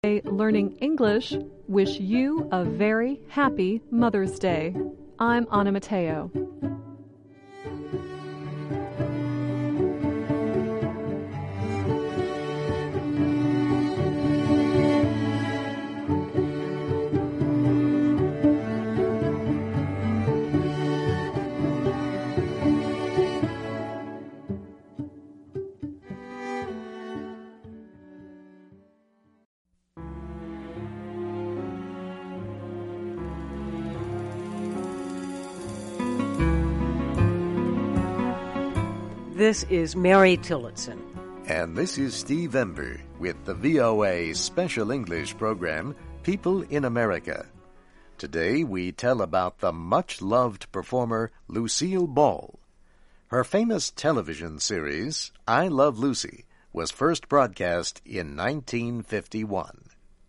Learning English wish you a very happy Mother's Day. I'm Anna Mateo. This is Mary Tillotson. And this is Steve Ember with the VOA Special English program, People in America. Today we tell about the much-loved performer Lucille Ball. Her famous television series, I Love Lucy, was first broadcast in 1951.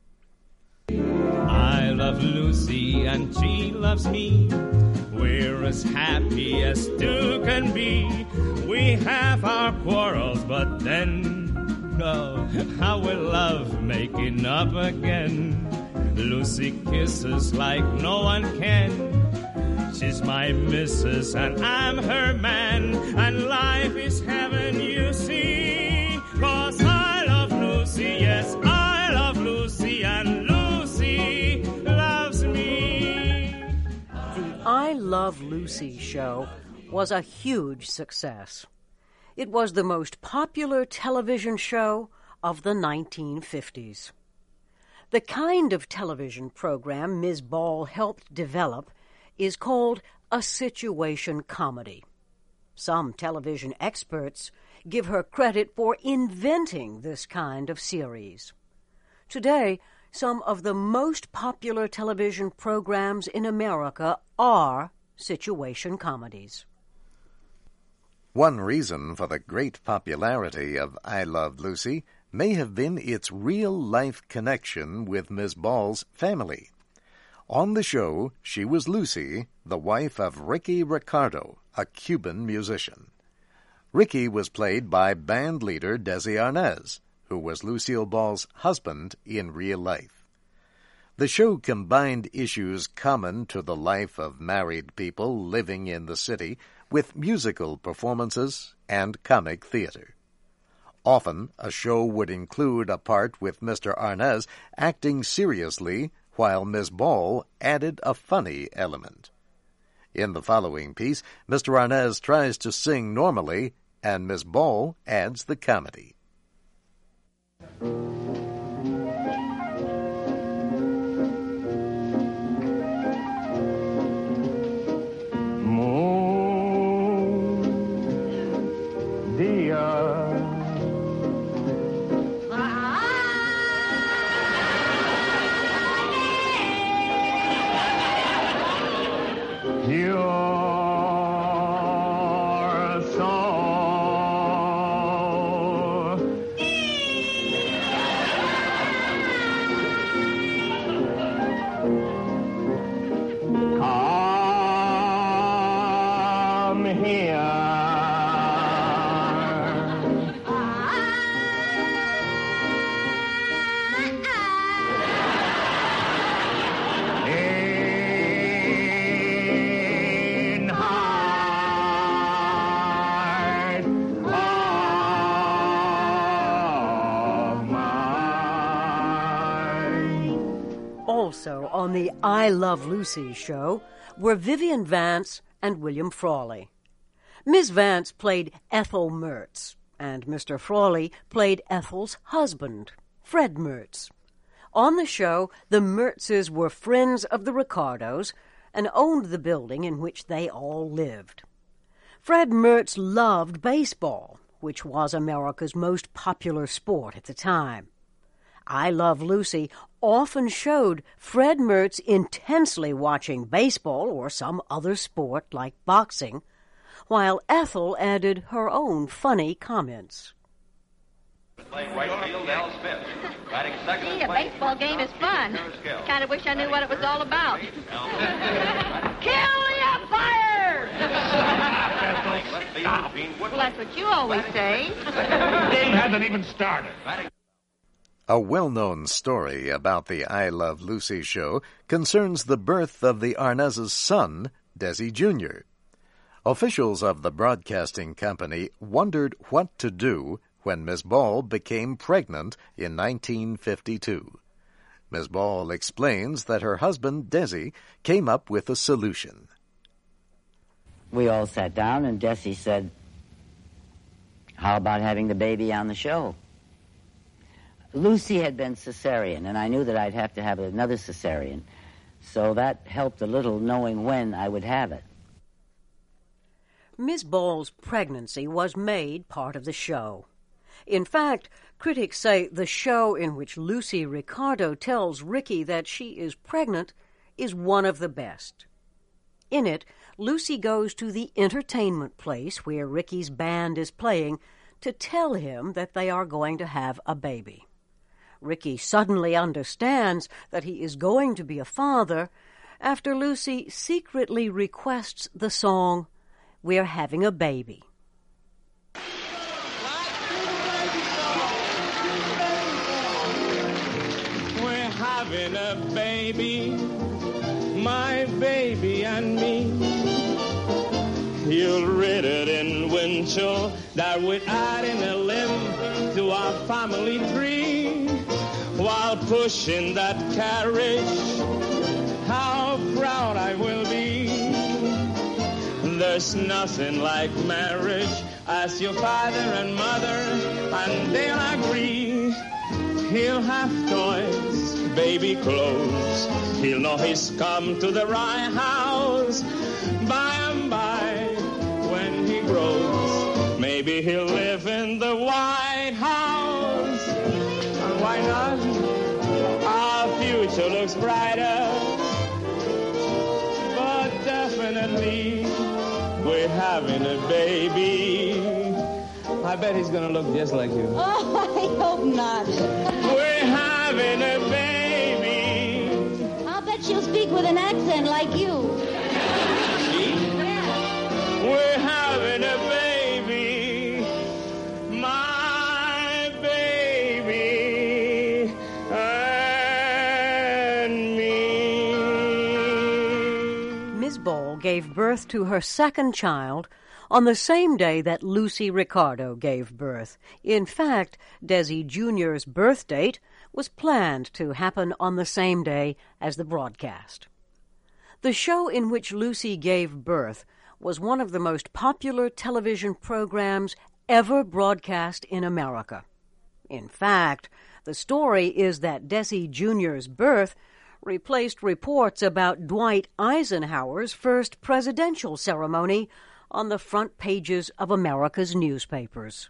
I love Lucy and she loves me. We're as happy as two can be. We have our quarrels, but then, oh, how we love making up again. Lucy kisses like no one can. She's my missus and I'm her man. And life is heaven, you see. 'Cause I love Lucy, yes, I love Lucy, and Lucy loves me. The I Love Lucy show was a huge success. It was the most popular television show of the 1950s. The kind of television program Ms. Ball helped develop is called a situation comedy. Some television experts give her credit for inventing this kind of series. Today, some of the most popular television programs in America are situation comedies. One reason for the great popularity of I Love Lucy may have been its real-life connection with Ms. Ball's family. On the show, she was Lucy, the wife of Ricky Ricardo, a Cuban musician. Ricky was played by band leader Desi Arnaz, who was Lucille Ball's husband in real life. The show combined issues common to the life of married people living in the city with musical performances and comic theater. Often, a show would include a part with Mr. Arnaz acting seriously while Ms. Ball added a funny element. In the following piece, Mr. Arnaz tries to sing normally, and Ms. Ball adds the comedy. Also on the I Love Lucy show were Vivian Vance and William Frawley. Ms. Vance played Ethel Mertz, and Mr. Frawley played Ethel's husband, Fred Mertz. On the show, the Mertzes were friends of the Ricardos and owned the building in which they all lived. Fred Mertz loved baseball, which was America's most popular sport at the time. I Love Lucy often showed Fred Mertz intensely watching baseball or some other sport like boxing, while Ethel added her own funny comments. Playing right field, Al Smith. Batting second. Gee, a baseball game is fun. Kind of wish I knew what it was all about. Kill the umpire! Well, that's what you always say. The game hasn't even started. A well-known story about the I Love Lucy show concerns the birth of the Arnaz's son, Desi Jr. Officials of the broadcasting company wondered what to do when Miss Ball became pregnant in 1952. Miss Ball explains that her husband, Desi, came up with a solution. We all sat down, and Desi said, "How about having the baby on the show?" Lucy had been cesarean, and I knew that I'd have to have another cesarean, so that helped a little knowing when I would have it. Miss Ball's pregnancy was made part of the show. In fact, critics say the show in which Lucy Ricardo tells Ricky that she is pregnant is one of the best. In it, Lucy goes to the entertainment place where Ricky's band is playing to tell him that they are going to have a baby. Ricky suddenly understands that he is going to be a father after Lucy secretly requests the song, "We're Having a Baby." We're having a baby, my baby and me. He'll read it in Winchell that we're adding a limb to our family tree. While pushing that carriage, how proud I will be. There's nothing like marriage. Ask your father and mother, and they'll agree. He'll have toys, baby clothes. He'll know he's come to the right house. By and by, when he grows, maybe he'll live in the White House. And why not? Our future looks brighter. But definitely, we're having a baby. I bet he's gonna look just like you. Oh, I hope not. We're having a baby. I'll bet she'll speak with an accent like you. We're having a baby. My baby and me. Miss Ball gave birth to her second child on the same day that Lucy Ricardo gave birth. In fact, Desi Jr.'s birth date was planned to happen on the same day as the broadcast. The show in which Lucy gave birth was one of the most popular television programs ever broadcast in America. In fact, the story is that Desi Jr.'s birth replaced reports about Dwight Eisenhower's first presidential ceremony on the front pages of America's newspapers.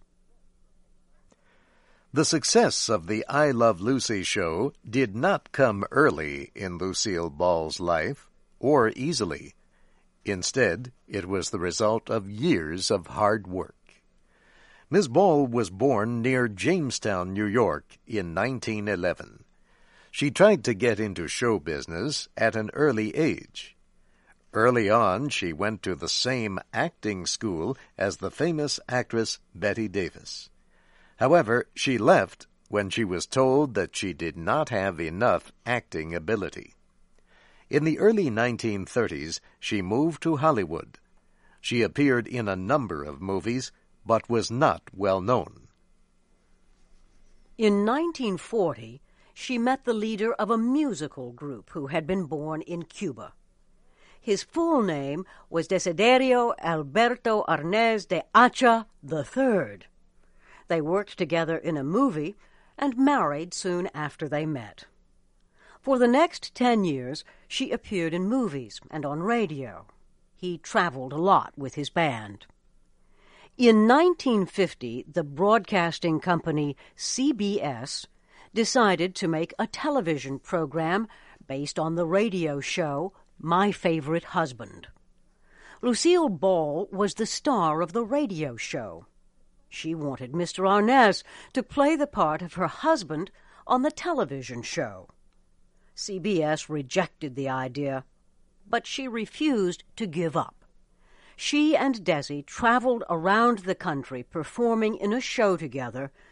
The success of the I Love Lucy show did not come early in Lucille Ball's life, or easily. Instead, it was the result of years of hard work. Miss Ball was born near Jamestown, New York, in 1911. She tried to get into show business at an early age. Early on, she went to the same acting school as the famous actress Bette Davis. However, she left when she was told that she did not have enough acting ability. In the early 1930s, she moved to Hollywood. She appeared in a number of movies, but was not well known. In 1940, she met the leader of a musical group who had been born in Cuba. His full name was Desiderio Alberto Arnaz de Acha III. They worked together in a movie and married soon after they met. For the next 10 years, she appeared in movies and on radio. He traveled a lot with his band. In 1950, the broadcasting company CBS decided to make a television program based on the radio show My Favorite Husband. Lucille Ball was the star of the radio show. She wanted Mr. Arnaz to play the part of her husband on the television show. CBS rejected the idea, but she refused to give up. She and Desi traveled around the country performing in a show together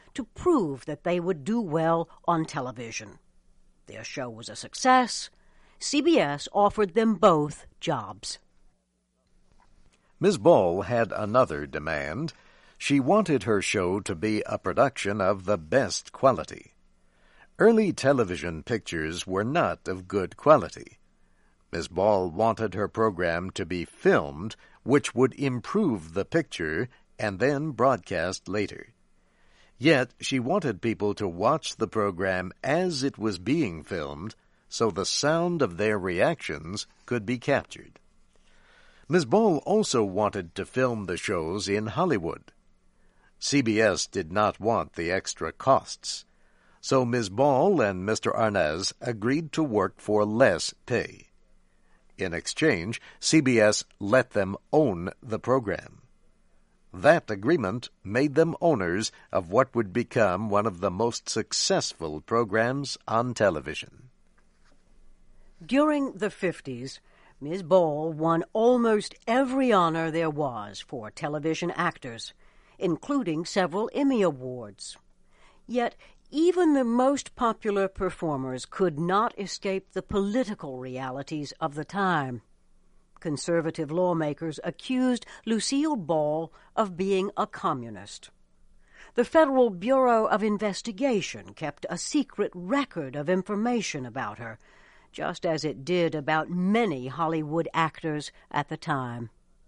to prove that they would do well on television. Their show was a success. CBS offered them both jobs. Miss Ball had another demand. She wanted her show to be a production of the best quality. Early television pictures were not of good quality. Miss Ball wanted her program to be filmed, which would improve the picture and then broadcast later. Yet she wanted people to watch the program as it was being filmed, so the sound of their reactions could be captured. Miss Ball also wanted to film the shows in Hollywood. CBS did not want the extra costs, so Miss Ball and Mr. Arnaz agreed to work for less pay. In exchange, CBS let them own the program. That agreement made them owners of what would become one of the most successful programs on television. During the 50s, Ms. Ball won almost every honor there was for television actors, including several Emmy Awards. Yet, even the most popular performers could not escape the political realities of the time. Conservative lawmakers accused Lucille Ball of being a communist. The Federal Bureau of Investigation kept a secret record of information about her, just as it did about many Hollywood actors at the time.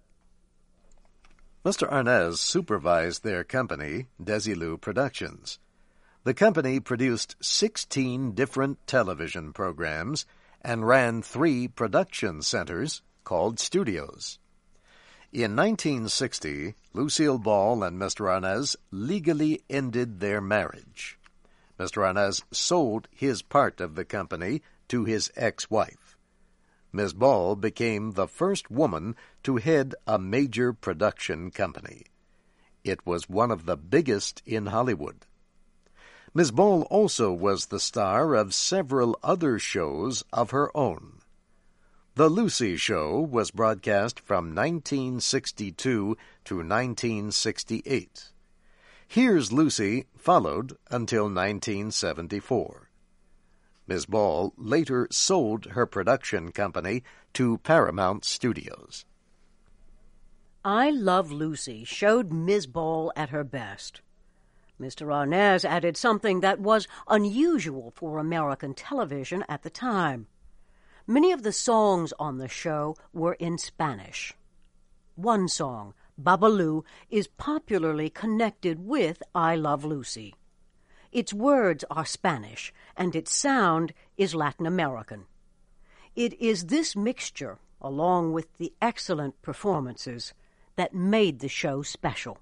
Mr. Arnaz supervised their company, Desilu Productions. The company produced 16 different television programs and ran 3 production centers called studios. In 1960, Lucille Ball and Mr. Arnaz legally ended their marriage. Mr. Arnaz sold his part of the company to his ex-wife. Ms. Ball became the first woman to head a major production company. It was one of the biggest in Hollywood. Ms. Ball also was the star of several other shows of her own. The Lucy Show was broadcast from 1962 to 1968. Here's Lucy followed until 1974. Ms. Ball later sold her production company to Paramount Studios. I Love Lucy showed Ms. Ball at her best. Mr. Arnaz added something that was unusual for American television at the time. Many of the songs on the show were in Spanish. One song, Babalu, is popularly connected with I Love Lucy. Its words are Spanish, and its sound is Latin American. It is this mixture, along with the excellent performances, that made the show special.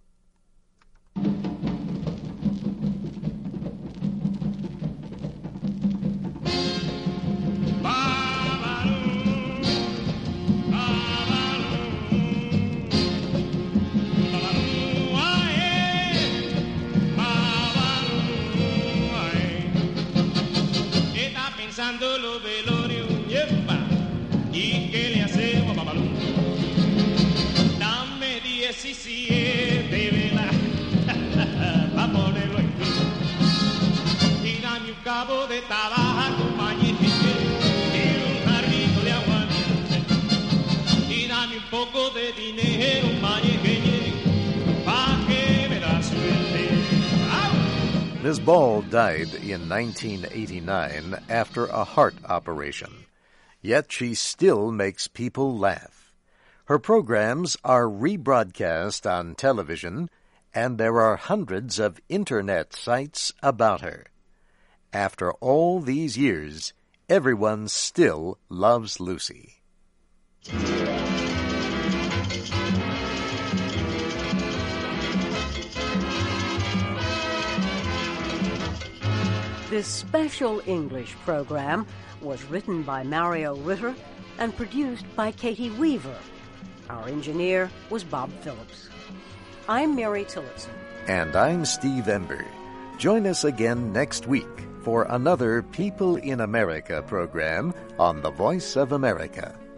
Los velorios, y que le hacemos babalú. Dame 17 velas pa' ponerlo en cruz. Y dame un cabo de tabaco, mañete, y un jarrito de agua miel. Y dame un poco de dinero, mañete, pa' que me da suerte. Ms. Ball died in 1989 after a heart operation. Yet she still makes people laugh. Her programs are rebroadcast on television, and there are hundreds of internet sites about her. After all these years, everyone still loves Lucy. This special English program was written by Mario Ritter and produced by Katie Weaver. Our engineer was Bob Phillips. I'm Mary Tillotson. And I'm Steve Ember. Join us again next week for another People in America program on the Voice of America.